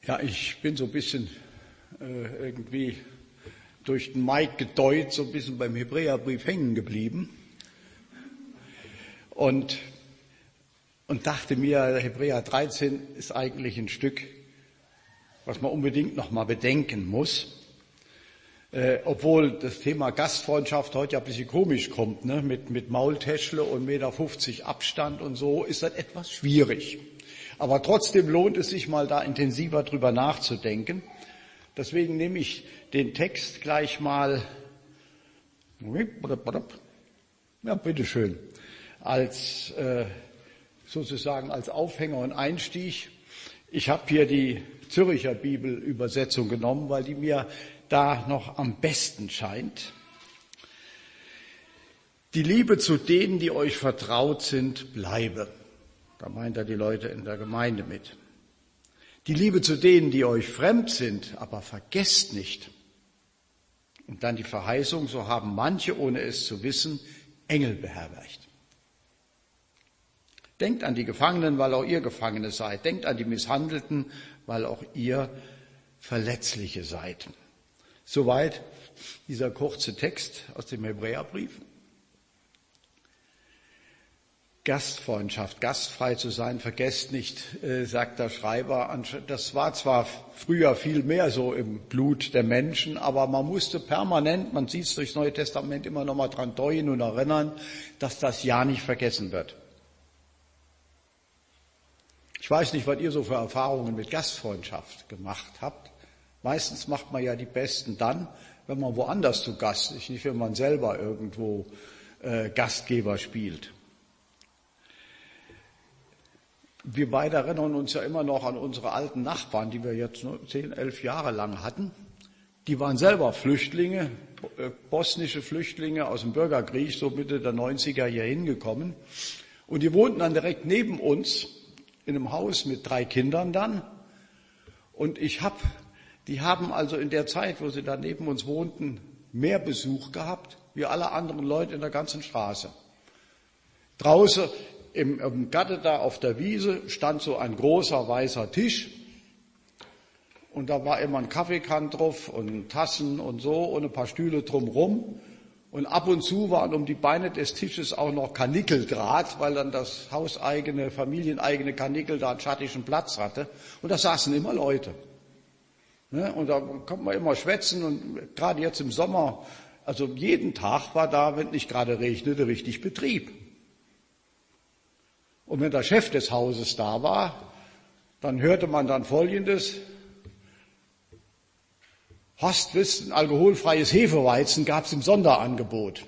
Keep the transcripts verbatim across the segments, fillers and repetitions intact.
Ja, ich bin so ein bisschen äh, irgendwie durch den Mike gedeutet, so ein bisschen beim Hebräerbrief hängen geblieben und, und dachte mir, Hebräer dreizehn ist eigentlich ein Stück, was man unbedingt noch mal bedenken muss, äh, obwohl das Thema Gastfreundschaft heute ja ein bisschen komisch kommt, ne? mit, mit Maultäschle und eins Komma fünfzig Meter Abstand und so, ist das etwas schwierig. Aber trotzdem lohnt es sich mal da intensiver drüber nachzudenken. Deswegen nehme ich den Text gleich mal, ja, bitteschön, als, äh, sozusagen als Aufhänger und Einstieg. Ich habe hier die Zürcher Bibelübersetzung genommen, weil die mir da noch am besten scheint. Die Liebe zu denen, die euch vertraut sind, bleibe. Da meint er die Leute in der Gemeinde mit. Die Liebe zu denen, die euch fremd sind, aber vergesst nicht. Und dann die Verheißung, so haben manche, ohne es zu wissen, Engel beherbergt. Denkt an die Gefangenen, weil auch ihr Gefangene seid. Denkt an die Misshandelten, weil auch ihr Verletzliche seid. Soweit dieser kurze Text aus dem Hebräerbrief. Gastfreundschaft, gastfrei zu sein, vergesst nicht, äh, sagt der Schreiber. Das war zwar früher viel mehr so im Blut der Menschen, aber man musste permanent, man sieht es durchs Neue Testament immer noch mal dran deuten und erinnern, dass das ja nicht vergessen wird. Ich weiß nicht, was ihr so für Erfahrungen mit Gastfreundschaft gemacht habt. Meistens macht man ja die besten dann, wenn man woanders zu Gast ist, nicht wenn man selber irgendwo äh, Gastgeber spielt. Wir beide erinnern uns ja immer noch an unsere alten Nachbarn, die wir jetzt nur zehn, elf Jahre lang hatten. Die waren selber Flüchtlinge, bosnische Flüchtlinge aus dem Bürgerkrieg, so Mitte der neunziger hier hingekommen. Und die wohnten dann direkt neben uns in einem Haus mit drei Kindern dann. Und ich hab, die haben also in der Zeit, wo sie da neben uns wohnten, mehr Besuch gehabt, wie alle anderen Leute in der ganzen Straße. Draußen Im, im Gatte da auf der Wiese stand so ein großer weißer Tisch und da war immer ein Kaffeekann drauf und Tassen und so und ein paar Stühle drumrum und ab und zu waren um die Beine des Tisches auch noch Karnickeldraht, weil dann das hauseigene, familieneigene Karnickel da einen schattigen Platz hatte und da saßen immer Leute. Ne? Und da konnte man immer schwätzen und gerade jetzt im Sommer, also jeden Tag war da, wenn nicht gerade regnete, richtig Betrieb. Und wenn der Chef des Hauses da war, dann hörte man dann Folgendes: Hast wisst, ein alkoholfreies Hefeweizen gab es im Sonderangebot.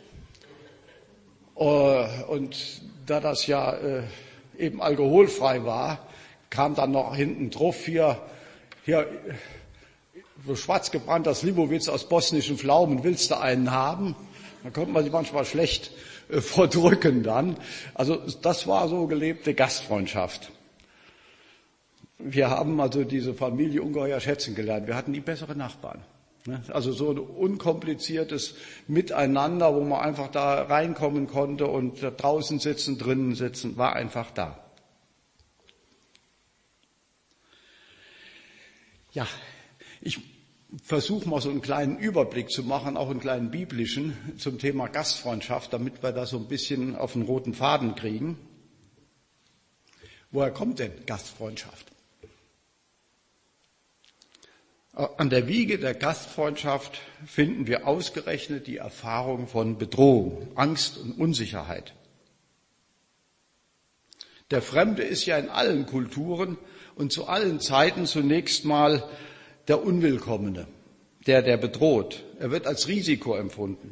Und da das ja eben alkoholfrei war, kam dann noch hinten drauf hier, hier so schwarz gebrannter Slivovitz aus bosnischen Pflaumen, willst du einen haben? Da konnte man sich manchmal schlecht verdrücken dann. Also das war so gelebte Gastfreundschaft. Wir haben also diese Familie ungeheuer schätzen gelernt. Wir hatten die bessere Nachbarn. Also so ein unkompliziertes Miteinander, wo man einfach da reinkommen konnte und draußen sitzen, drinnen sitzen, war einfach da. Ja, ich versuche mal so einen kleinen Überblick zu machen, auch einen kleinen biblischen, zum Thema Gastfreundschaft, damit wir da so ein bisschen auf den roten Faden kriegen. Woher kommt denn Gastfreundschaft? An der Wiege der Gastfreundschaft finden wir ausgerechnet die Erfahrung von Bedrohung, Angst und Unsicherheit. Der Fremde ist ja in allen Kulturen und zu allen Zeiten zunächst mal der Unwillkommene, der, der bedroht. Er wird als Risiko empfunden.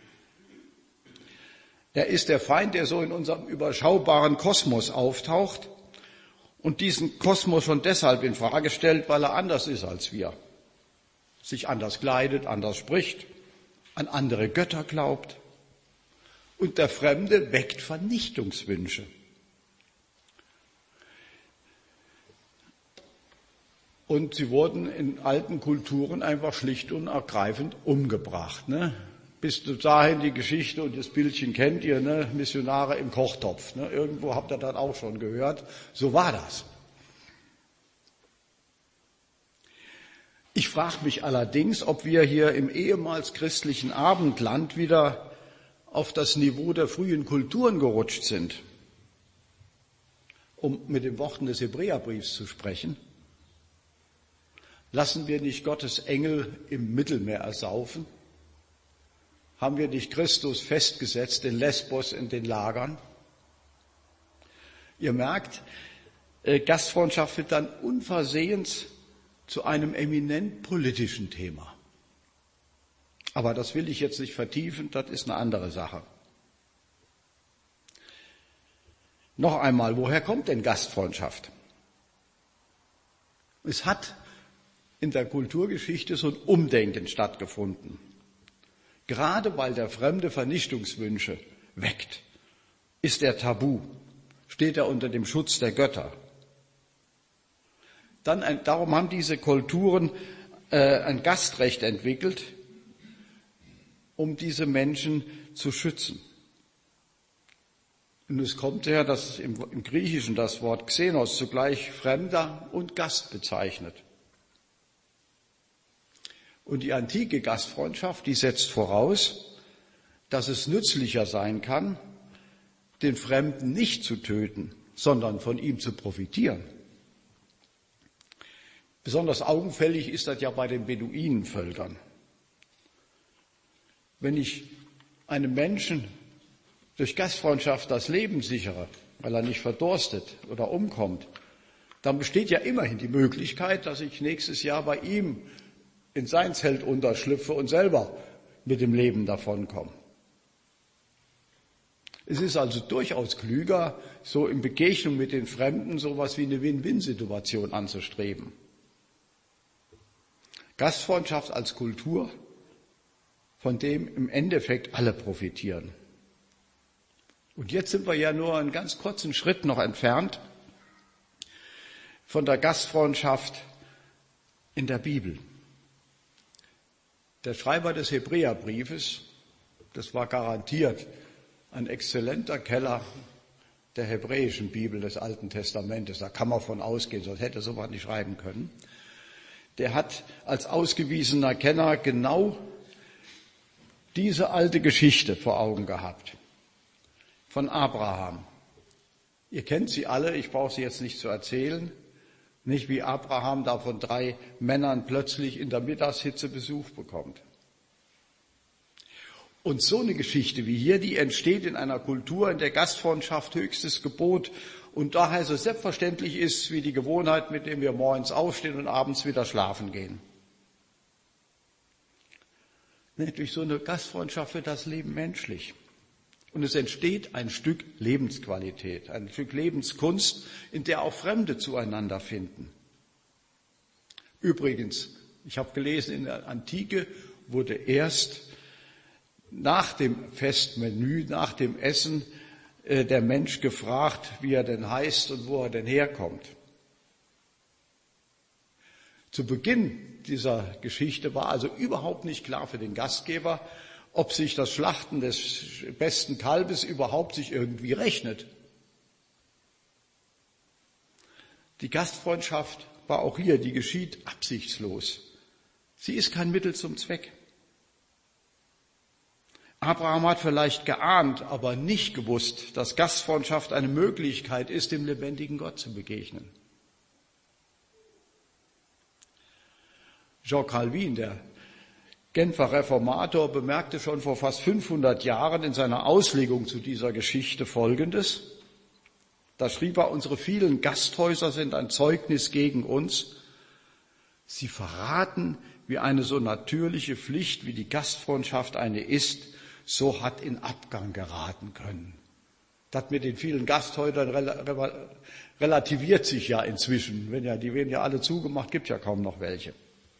Er ist der Feind, der so in unserem überschaubaren Kosmos auftaucht und diesen Kosmos schon deshalb in Frage stellt, weil er anders ist als wir. Sich anders kleidet, anders spricht, an andere Götter glaubt. Und der Fremde weckt Vernichtungswünsche. Und sie wurden in alten Kulturen einfach schlicht und ergreifend umgebracht. Ne? Bis dahin die Geschichte und das Bildchen kennt ihr, ne? Missionare im Kochtopf. Ne? Irgendwo habt ihr das auch schon gehört. So war das. Ich frage mich allerdings, ob wir hier im ehemals christlichen Abendland wieder auf das Niveau der frühen Kulturen gerutscht sind, um mit den Worten des Hebräerbriefs zu sprechen. Lassen wir nicht Gottes Engel im Mittelmeer ersaufen? Haben wir nicht Christus festgesetzt in Lesbos in den Lagern? Ihr merkt, Gastfreundschaft wird dann unversehens zu einem eminent politischen Thema. Aber das will ich jetzt nicht vertiefen, das ist eine andere Sache. Noch einmal, woher kommt denn Gastfreundschaft? Es hat in der Kulturgeschichte so ein Umdenken stattgefunden. Gerade weil der Fremde Vernichtungswünsche weckt, ist er tabu, steht er unter dem Schutz der Götter. Dann ein, darum haben diese Kulturen äh, ein Gastrecht entwickelt, um diese Menschen zu schützen. Und es kommt her, dass im, im Griechischen das Wort Xenos zugleich Fremder und Gast bezeichnet. Und die antike Gastfreundschaft, die setzt voraus, dass es nützlicher sein kann, den Fremden nicht zu töten, sondern von ihm zu profitieren. Besonders augenfällig ist das ja bei den Beduinenvölkern. Wenn ich einem Menschen durch Gastfreundschaft das Leben sichere, weil er nicht verdurstet oder umkommt, dann besteht ja immerhin die Möglichkeit, dass ich nächstes Jahr bei ihm in sein Zelt unterschlüpfe und selber mit dem Leben davonkomme. Es ist also durchaus klüger, so in Begegnung mit den Fremden sowas wie eine Win-Win-Situation anzustreben. Gastfreundschaft als Kultur, von dem im Endeffekt alle profitieren. Und jetzt sind wir ja nur einen ganz kurzen Schritt noch entfernt von der Gastfreundschaft in der Bibel. Der Schreiber des Hebräerbriefes, das war garantiert ein exzellenter Kenner der hebräischen Bibel des Alten Testamentes, da kann man von ausgehen, sonst hätte er sowas nicht schreiben können. Der hat als ausgewiesener Kenner genau diese alte Geschichte vor Augen gehabt von Abraham. Ihr kennt sie alle, ich brauche sie jetzt nicht zu erzählen, nicht wie Abraham da von drei Männern plötzlich in der Mittagshitze Besuch bekommt. Und so eine Geschichte wie hier, die entsteht in einer Kultur, in der Gastfreundschaft höchstes Gebot und daher so selbstverständlich ist wie die Gewohnheit, mit der wir morgens aufstehen und abends wieder schlafen gehen. Durch so eine Gastfreundschaft wird das Leben menschlich. Und es entsteht ein Stück Lebensqualität, ein Stück Lebenskunst, in der auch Fremde zueinander finden. Übrigens, ich habe gelesen, in der Antike wurde erst nach dem Festmenü, nach dem Essen, äh, der Mensch gefragt, wie er denn heißt und wo er denn herkommt. Zu Beginn dieser Geschichte war also überhaupt nicht klar für den Gastgeber, ob sich das Schlachten des besten Kalbes überhaupt sich irgendwie rechnet. Die Gastfreundschaft war auch hier, die geschieht absichtslos. Sie ist kein Mittel zum Zweck. Abraham hat vielleicht geahnt, aber nicht gewusst, dass Gastfreundschaft eine Möglichkeit ist, dem lebendigen Gott zu begegnen. Jean Calvin, der Genfer Reformator, bemerkte schon vor fast fünfhundert Jahren in seiner Auslegung zu dieser Geschichte Folgendes. Da schrieb er, unsere vielen Gasthäuser sind ein Zeugnis gegen uns. Sie verraten, wie eine so natürliche Pflicht, wie die Gastfreundschaft eine ist, so hat in Abgang geraten können. Das mit den vielen Gasthäusern relativiert sich ja inzwischen. Wenn ja, die werden ja alle zugemacht, gibt ja kaum noch welche.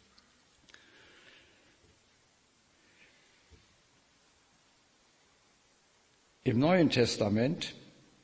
Im Neuen Testament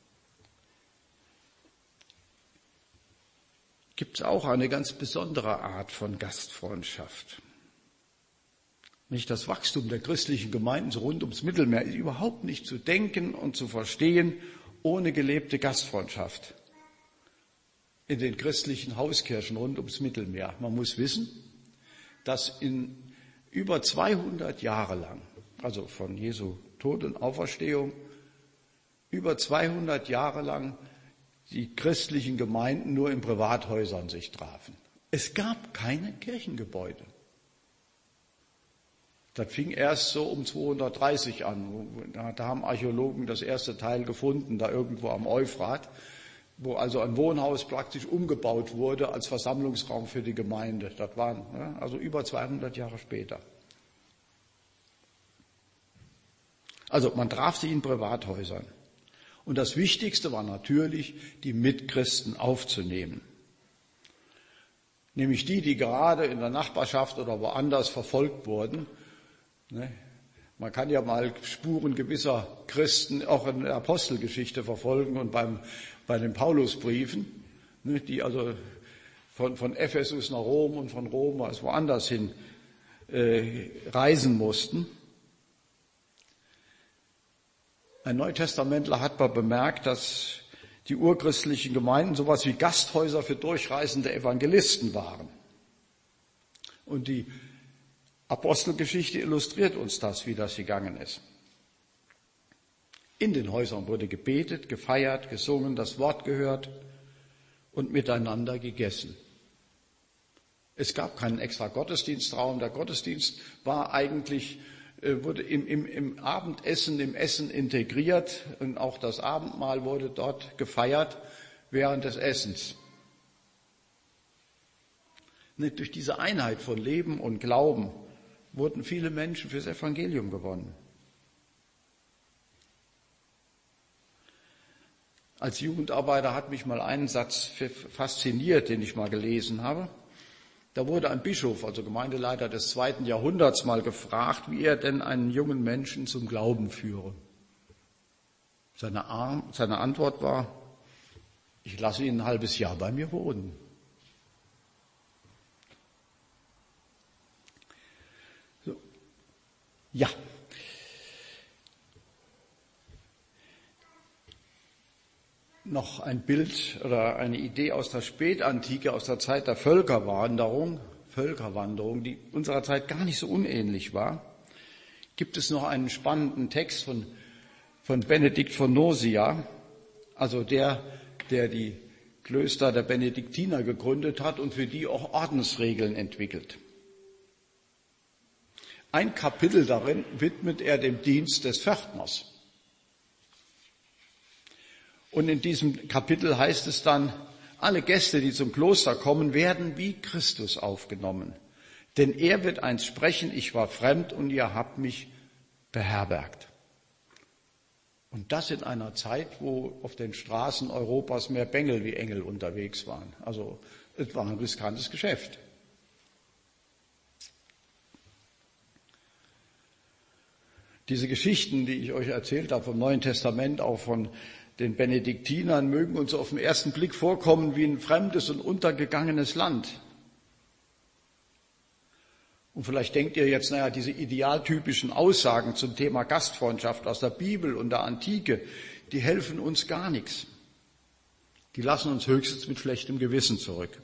gibt es auch eine ganz besondere Art von Gastfreundschaft. Nicht das Wachstum der christlichen Gemeinden so rund ums Mittelmeer ist überhaupt nicht zu denken und zu verstehen ohne gelebte Gastfreundschaft in den christlichen Hauskirchen rund ums Mittelmeer. Man muss wissen, dass in über zweihundert Jahre lang, also von Jesu Tod und Auferstehung, über zweihundert Jahre lang die christlichen Gemeinden nur in Privathäusern sich trafen. Es gab keine Kirchengebäude. Das fing erst so um zweihundertdreißig an. Da haben Archäologen das erste Teil gefunden, da irgendwo am Euphrat, wo also ein Wohnhaus praktisch umgebaut wurde als Versammlungsraum für die Gemeinde. Das waren also über zweihundert Jahre später. Also man traf sich in Privathäusern. Und das Wichtigste war natürlich, die Mitchristen aufzunehmen. Nämlich die, die gerade in der Nachbarschaft oder woanders verfolgt wurden. Man kann ja mal Spuren gewisser Christen auch in der Apostelgeschichte verfolgen und beim, bei den Paulusbriefen, die also von, von Ephesus nach Rom und von Rom als woanders hin äh, reisen mussten. Ein Neutestamentler hat mal bemerkt, dass die urchristlichen Gemeinden sowas wie Gasthäuser für durchreisende Evangelisten waren. Und die Apostelgeschichte illustriert uns das, wie das gegangen ist. In den Häusern wurde gebetet, gefeiert, gesungen, das Wort gehört und miteinander gegessen. Es gab keinen extra Gottesdienstraum. Der Gottesdienst war eigentlich, wurde im, im, im Abendessen, im Essen integriert und auch das Abendmahl wurde dort gefeiert während des Essens. Nicht durch diese Einheit von Leben und Glauben wurden viele Menschen fürs Evangelium gewonnen. Als Jugendarbeiter hat mich mal ein Satz fasziniert, den ich mal gelesen habe. Da wurde ein Bischof, also Gemeindeleiter des zweiten Jahrhunderts, mal gefragt, wie er denn einen jungen Menschen zum Glauben führe. Seine, Ar- seine Antwort war, ich lasse ihn ein halbes Jahr bei mir wohnen. So. Ja. Noch ein Bild oder eine Idee aus der Spätantike, aus der Zeit der Völkerwanderung, Völkerwanderung, die unserer Zeit gar nicht so unähnlich war, gibt es noch einen spannenden Text von, von Benedikt von Nursia, also der, der die Klöster der Benediktiner gegründet hat und für die auch Ordensregeln entwickelt. Ein Kapitel darin widmet er dem Dienst des Pförtners. Und in diesem Kapitel heißt es dann, alle Gäste, die zum Kloster kommen, werden wie Christus aufgenommen. Denn er wird einst sprechen, ich war fremd und ihr habt mich beherbergt. Und das in einer Zeit, wo auf den Straßen Europas mehr Bengel wie Engel unterwegs waren. Also es war ein riskantes Geschäft. Diese Geschichten, die ich euch erzählt habe vom Neuen Testament, auch von den Benediktinern, mögen uns auf den ersten Blick vorkommen wie ein fremdes und untergegangenes Land. Und vielleicht denkt ihr jetzt, naja, diese idealtypischen Aussagen zum Thema Gastfreundschaft aus der Bibel und der Antike, die helfen uns gar nichts. Die lassen uns höchstens mit schlechtem Gewissen zurück.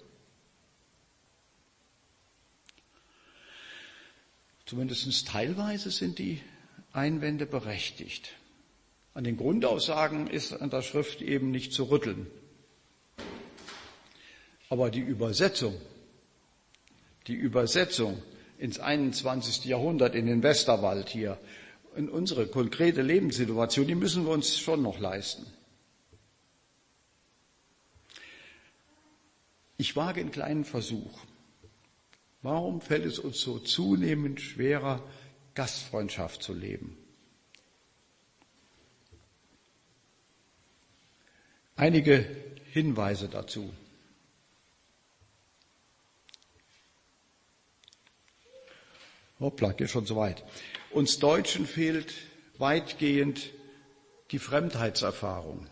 Zumindest teilweise sind die Einwände berechtigt. An den Grundaussagen ist an der Schrift eben nicht zu rütteln. Aber die Übersetzung, die Übersetzung ins einundzwanzigste Jahrhundert, in den Westerwald hier, in unsere konkrete Lebenssituation, die müssen wir uns schon noch leisten. Ich wage einen kleinen Versuch. Warum fällt es uns so zunehmend schwerer, Gastfreundschaft zu leben? Einige Hinweise dazu. Hoppla, geht schon so weit. Uns Deutschen fehlt weitgehend die Fremdheitserfahrung.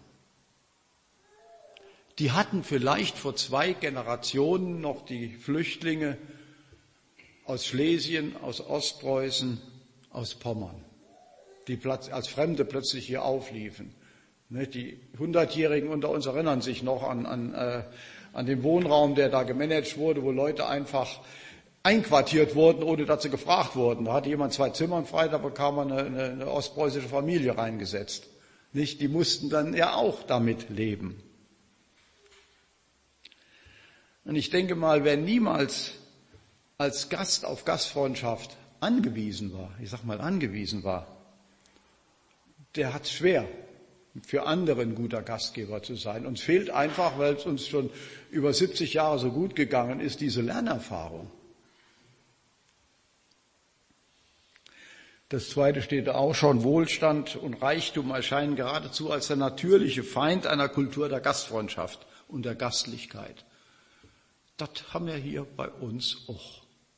Die hatten vielleicht vor zwei Generationen noch die Flüchtlinge aus Schlesien, aus Ostpreußen, aus Pommern, die als Fremde plötzlich hier aufliefen. Die Hundertjährigen unter uns erinnern sich noch an, an, äh, an den Wohnraum, der da gemanagt wurde, wo Leute einfach einquartiert wurden, ohne dass sie gefragt wurden. Da hatte jemand zwei Zimmern frei, da bekam man eine, eine, eine ostpreußische Familie reingesetzt. Nicht? Die mussten dann ja auch damit leben. Und ich denke mal, wer niemals als Gast auf Gastfreundschaft angewiesen war, ich sag mal angewiesen war, der hat es schwer, für andere ein guter Gastgeber zu sein. Uns fehlt einfach, weil es uns schon über siebzig Jahre so gut gegangen ist, diese Lernerfahrung. Das Zweite steht auch schon, Wohlstand und Reichtum erscheinen geradezu als der natürliche Feind einer Kultur der Gastfreundschaft und der Gastlichkeit. Das haben wir hier bei uns auch.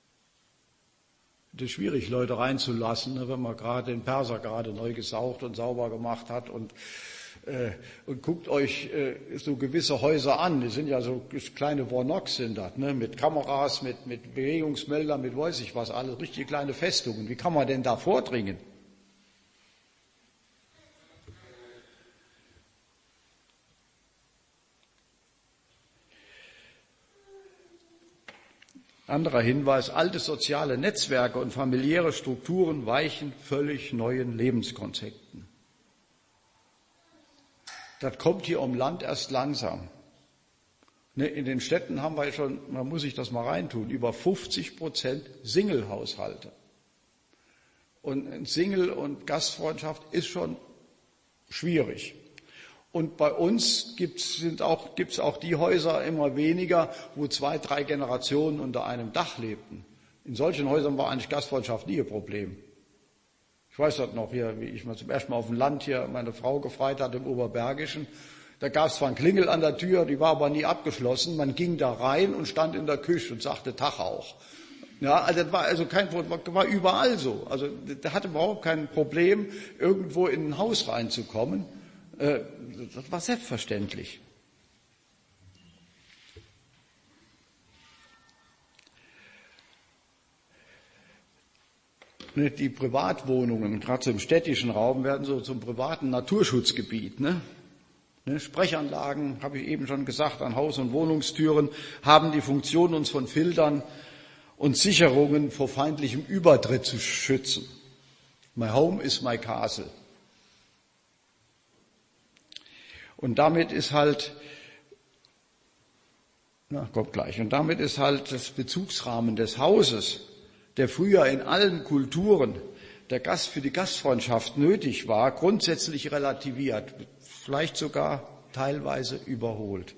Es ist schwierig, Leute reinzulassen, wenn man gerade den Perser gerade neu gesaugt und sauber gemacht hat und, äh, und guckt euch äh, so gewisse Häuser an. Die sind ja so kleine Warnocks sind das, ne? Mit Kameras, mit, mit Bewegungsmeldern, mit weiß ich was, alles richtige kleine Festungen. Wie kann man denn da vordringen? Anderer Hinweis, alte soziale Netzwerke und familiäre Strukturen weichen völlig neuen Lebenskonzepten. Das kommt hier um Land erst langsam. In den Städten haben wir schon, man muss sich das mal reintun, über fünfzig Prozent Single-Haushalte. Und Single- und Gastfreundschaft ist schon schwierig. Und bei uns gibt's sind auch, gibt's auch die Häuser immer weniger, wo zwei, drei Generationen unter einem Dach lebten. In solchen Häusern war eigentlich Gastfreundschaft nie ein Problem. Ich weiß das noch hier, wie ich mal zum ersten Mal auf dem Land hier meine Frau gefreit hatte im Oberbergischen. Da gab es zwar ein Klingel an der Tür, die war aber nie abgeschlossen. Man ging da rein und stand in der Küche und sagte Tag auch. Ja, also das war also kein war überall so. Also der hatte überhaupt kein Problem, irgendwo in ein Haus reinzukommen. Das war selbstverständlich. Die Privatwohnungen, gerade so im städtischen Raum, werden so zum privaten Naturschutzgebiet. Ne? Sprechanlagen, habe ich eben schon gesagt, an Haus- und Wohnungstüren haben die Funktion, uns von Filtern und Sicherungen vor feindlichem Übertritt zu schützen. My home is my castle. Und damit ist halt, na, kommt gleich, und damit ist halt das Bezugsrahmen des Hauses, der früher in allen Kulturen der Gast für die Gastfreundschaft nötig war, grundsätzlich relativiert, vielleicht sogar teilweise überholt.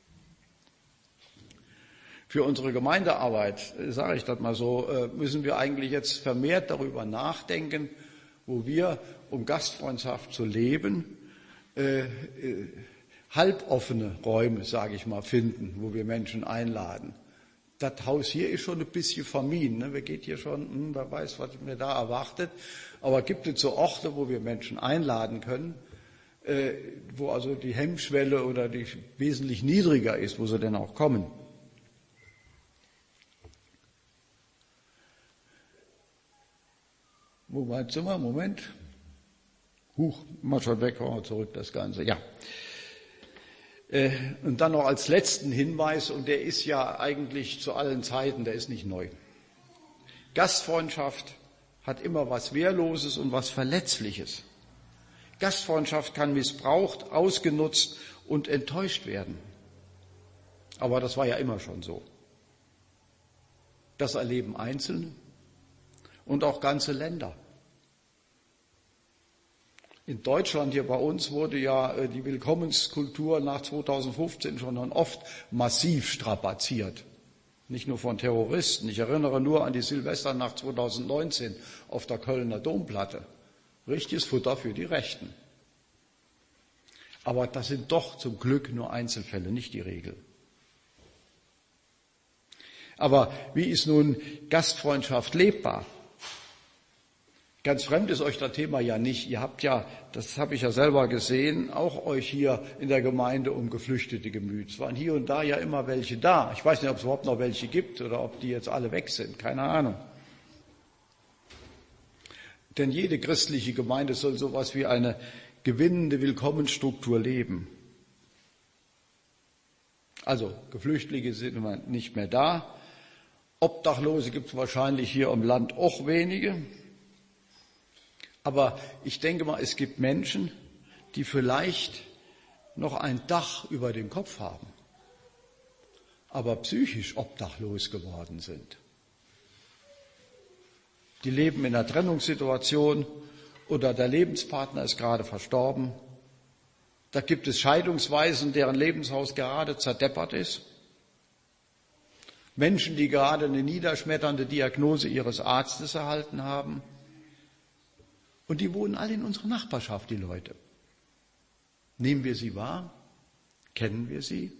Für unsere Gemeindearbeit, sage ich das mal so, müssen wir eigentlich jetzt vermehrt darüber nachdenken, wo wir, um Gastfreundschaft zu leben, Äh, äh, halboffene Räume, sage ich mal, finden, wo wir Menschen einladen. Das Haus hier ist schon ein bisschen vermieden. Ne? Wer geht hier schon, hm, wer weiß, was mir da erwartet. Aber gibt es so Orte, wo wir Menschen einladen können, äh, wo also die Hemmschwelle oder die wesentlich niedriger ist, wo sie denn auch kommen. Wo mein Zimmer? Moment. Huch, mal schon weg, mal zurück das Ganze. Ja. Äh, und dann noch als letzten Hinweis, und der ist ja eigentlich zu allen Zeiten, der ist nicht neu. Gastfreundschaft hat immer was Wehrloses und was Verletzliches. Gastfreundschaft kann missbraucht, ausgenutzt und enttäuscht werden. Aber das war ja immer schon so. Das erleben Einzelne und auch ganze Länder. In Deutschland, hier bei uns, wurde ja die Willkommenskultur nach zweitausendfünfzehn schon oft massiv strapaziert. Nicht nur von Terroristen. Ich erinnere nur an die Silvesternacht zweitausendneunzehn auf der Kölner Domplatte. Richtiges Futter für die Rechten. Aber das sind doch zum Glück nur Einzelfälle, nicht die Regel. Aber wie ist nun Gastfreundschaft lebbar? Ganz fremd ist euch das Thema ja nicht. Ihr habt ja, das habe ich ja selber gesehen, auch euch hier in der Gemeinde um Geflüchtete gemüht. Es waren hier und da ja immer welche da. Ich weiß nicht, ob es überhaupt noch welche gibt oder ob die jetzt alle weg sind. Keine Ahnung. Denn jede christliche Gemeinde soll sowas wie eine gewinnende Willkommensstruktur leben. Also, Geflüchtete sind nicht mehr da. Obdachlose gibt es wahrscheinlich hier im Land auch wenige. Aber ich denke mal, es gibt Menschen, die vielleicht noch ein Dach über dem Kopf haben, aber psychisch obdachlos geworden sind. Die leben in einer Trennungssituation oder der Lebenspartner ist gerade verstorben. Da gibt es Scheidungsweisen, deren Lebenshaus gerade zerdeppert ist. Menschen, die gerade eine niederschmetternde Diagnose ihres Arztes erhalten haben. Und die wohnen alle in unserer Nachbarschaft, die Leute. Nehmen wir sie wahr? Kennen wir sie?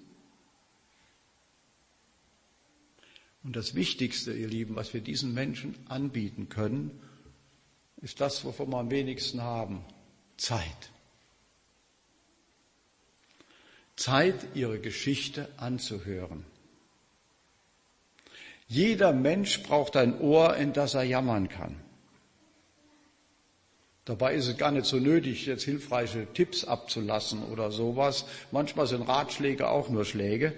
Und das Wichtigste, ihr Lieben, was wir diesen Menschen anbieten können, ist das, wovon wir am wenigsten haben: Zeit. Zeit, ihre Geschichte anzuhören. Jeder Mensch braucht ein Ohr, in das er jammern kann. Dabei ist es gar nicht so nötig, jetzt hilfreiche Tipps abzulassen oder sowas. Manchmal sind Ratschläge auch nur Schläge.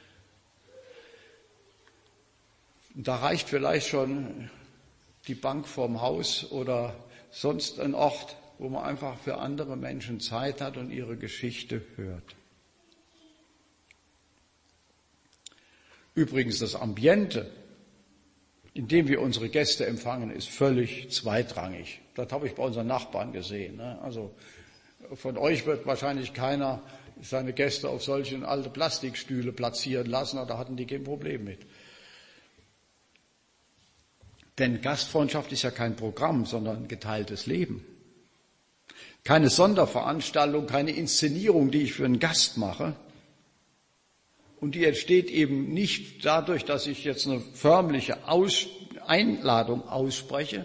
Da reicht vielleicht schon die Bank vorm Haus oder sonst ein Ort, wo man einfach für andere Menschen Zeit hat und ihre Geschichte hört. Übrigens, das Ambiente, in dem wir unsere Gäste empfangen, ist völlig zweitrangig. Das habe ich bei unseren Nachbarn gesehen. Also von euch wird wahrscheinlich keiner seine Gäste auf solche alte Plastikstühle platzieren lassen, da hatten die kein Problem mit. Denn Gastfreundschaft ist ja kein Programm, sondern ein geteiltes Leben. Keine Sonderveranstaltung, keine Inszenierung, die ich für einen Gast mache. Und die entsteht eben nicht dadurch, dass ich jetzt eine förmliche Aus- Einladung ausspreche,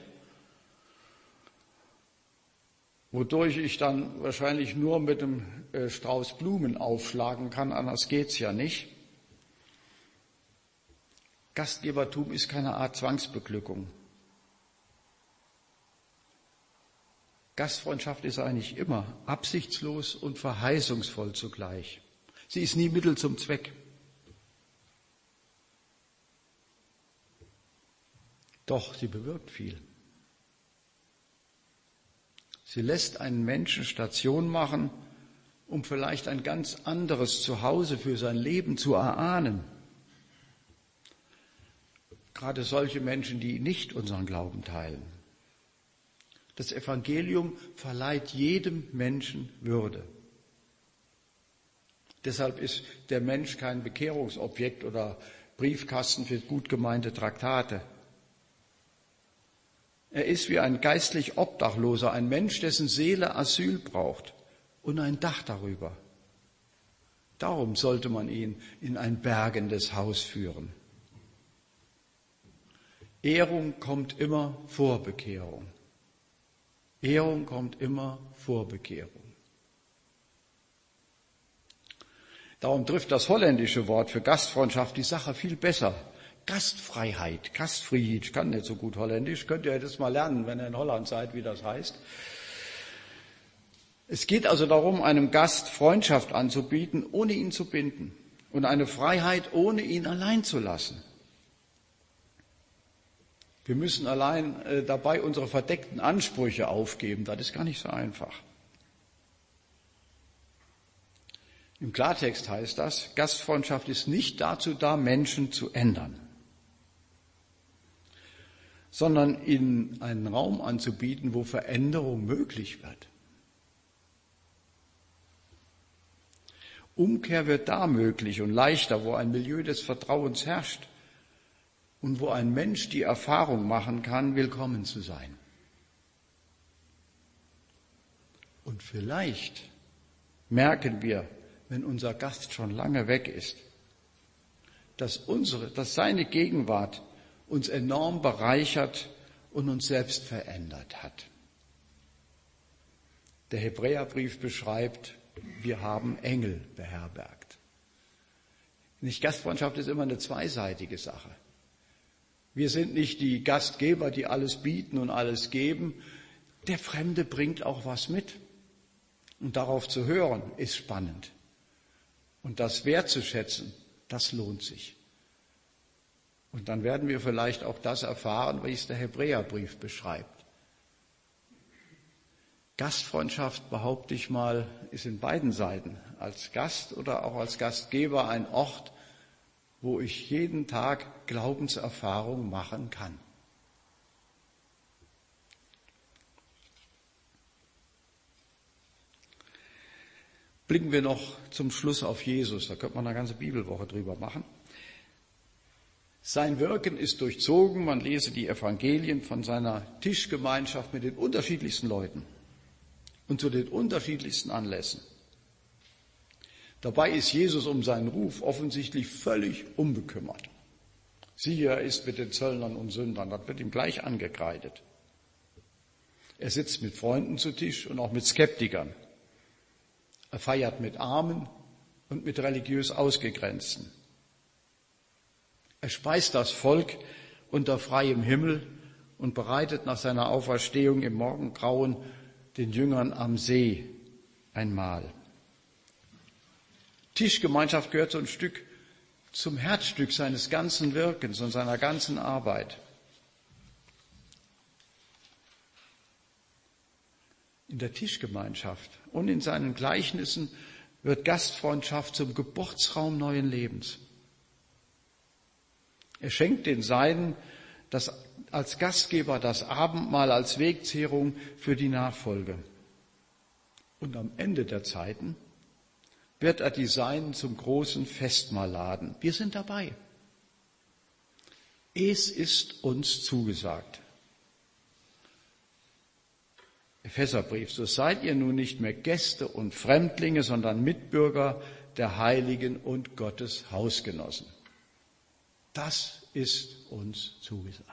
wodurch ich dann wahrscheinlich nur mit einem Strauß Blumen aufschlagen kann, anders geht's ja nicht. Gastgebertum ist keine Art Zwangsbeglückung. Gastfreundschaft ist eigentlich immer absichtslos und verheißungsvoll zugleich. Sie ist nie Mittel zum Zweck. Doch sie bewirkt viel. Sie lässt einen Menschen Station machen, um vielleicht ein ganz anderes Zuhause für sein Leben zu erahnen. Gerade solche Menschen, die nicht unseren Glauben teilen. Das Evangelium verleiht jedem Menschen Würde. Deshalb ist der Mensch kein Bekehrungsobjekt oder Briefkasten für gut gemeinte Traktate. Er ist wie ein geistlich Obdachloser, ein Mensch, dessen Seele Asyl braucht und ein Dach darüber. Darum sollte man ihn in ein bergendes Haus führen. Ehrung kommt immer vor Bekehrung. Ehrung kommt immer vor Bekehrung. Darum trifft das holländische Wort für Gastfreundschaft die Sache viel besser. Gastfreiheit, Gastfried, ich kann nicht so gut Holländisch, könnt ihr das mal lernen, wenn ihr in Holland seid, wie das heißt. Es geht also darum, einem Gast Freundschaft anzubieten, ohne ihn zu binden, und eine Freiheit, ohne ihn allein zu lassen. Wir müssen allein äh, dabei unsere verdeckten Ansprüche aufgeben. Das ist gar nicht so einfach. Im Klartext heißt das, Gastfreundschaft ist nicht dazu da, Menschen zu ändern, sondern ihnen einen Raum anzubieten, wo Veränderung möglich wird. Umkehr wird da möglich und leichter, wo ein Milieu des Vertrauens herrscht. Und wo ein Mensch die Erfahrung machen kann, willkommen zu sein. Und vielleicht merken wir, wenn unser Gast schon lange weg ist, dass unsere, dass seine Gegenwart uns enorm bereichert und uns selbst verändert hat. Der Hebräerbrief beschreibt, wir haben Engel beherbergt. Nicht, Gastfreundschaft ist immer eine zweiseitige Sache. Wir sind nicht die Gastgeber, die alles bieten und alles geben. Der Fremde bringt auch was mit. Und darauf zu hören, ist spannend. Und das wertzuschätzen, das lohnt sich. Und dann werden wir vielleicht auch das erfahren, wie es der Hebräerbrief beschreibt. Gastfreundschaft, behaupte ich mal, ist in beiden Seiten, als Gast oder auch als Gastgeber, ein Ort, wo ich jeden Tag Glaubenserfahrung machen kann. Blicken wir noch zum Schluss auf Jesus, da könnte man eine ganze Bibelwoche drüber machen. Sein Wirken ist durchzogen, man lese die Evangelien, von seiner Tischgemeinschaft mit den unterschiedlichsten Leuten und zu den unterschiedlichsten Anlässen. Dabei ist Jesus um seinen Ruf offensichtlich völlig unbekümmert. Siehe, er ist mit den Zöllnern und Sündern, das wird ihm gleich angekreidet. Er sitzt mit Freunden zu Tisch und auch mit Skeptikern. Er feiert mit Armen und mit religiös Ausgegrenzten. Er speist das Volk unter freiem Himmel und bereitet nach seiner Auferstehung im Morgengrauen den Jüngern am See ein Mahl. Tischgemeinschaft gehört so ein Stück zum Herzstück seines ganzen Wirkens und seiner ganzen Arbeit. In der Tischgemeinschaft und in seinen Gleichnissen wird Gastfreundschaft zum Geburtsraum neuen Lebens. Er schenkt den Seinen das, als Gastgeber das Abendmahl als Wegzehrung für die Nachfolge. Und am Ende der Zeiten wird er die Seinen zum großen Festmahl laden. Wir sind dabei. Es ist uns zugesagt. Epheserbrief, so seid ihr nun nicht mehr Gäste und Fremdlinge, sondern Mitbürger der Heiligen und Gottes Hausgenossen. Das ist uns zugesagt.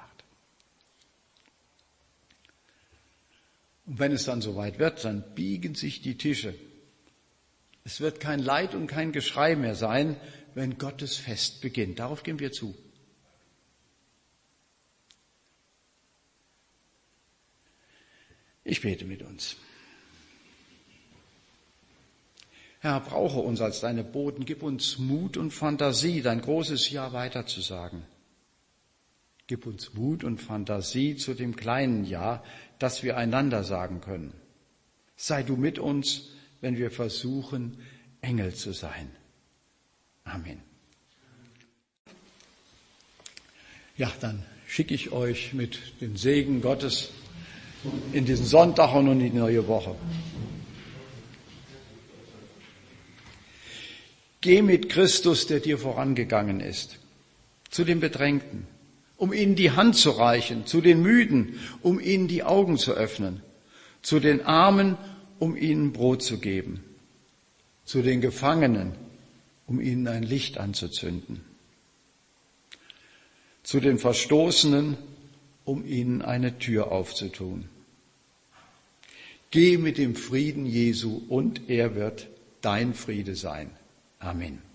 Und wenn es dann soweit wird, dann biegen sich die Tische. Es wird kein Leid und kein Geschrei mehr sein, wenn Gottes Fest beginnt. Darauf gehen wir zu. Ich bete mit uns. Herr, brauche uns als deine Boten, gib uns Mut und Fantasie, dein großes Ja weiterzusagen. Gib uns Mut und Fantasie zu dem kleinen Ja, das wir einander sagen können. Sei du mit uns, wenn wir versuchen, Engel zu sein. Amen. Ja, dann schicke ich euch mit dem Segen Gottes in diesen Sonntag und in die neue Woche. Geh mit Christus, der dir vorangegangen ist, zu den Bedrängten, um ihnen die Hand zu reichen, zu den Müden, um ihnen die Augen zu öffnen, zu den Armen, um ihnen Brot zu geben, zu den Gefangenen, um ihnen ein Licht anzuzünden, zu den Verstoßenen, um ihnen eine Tür aufzutun. Geh mit dem Frieden Jesu und er wird dein Friede sein. Amen.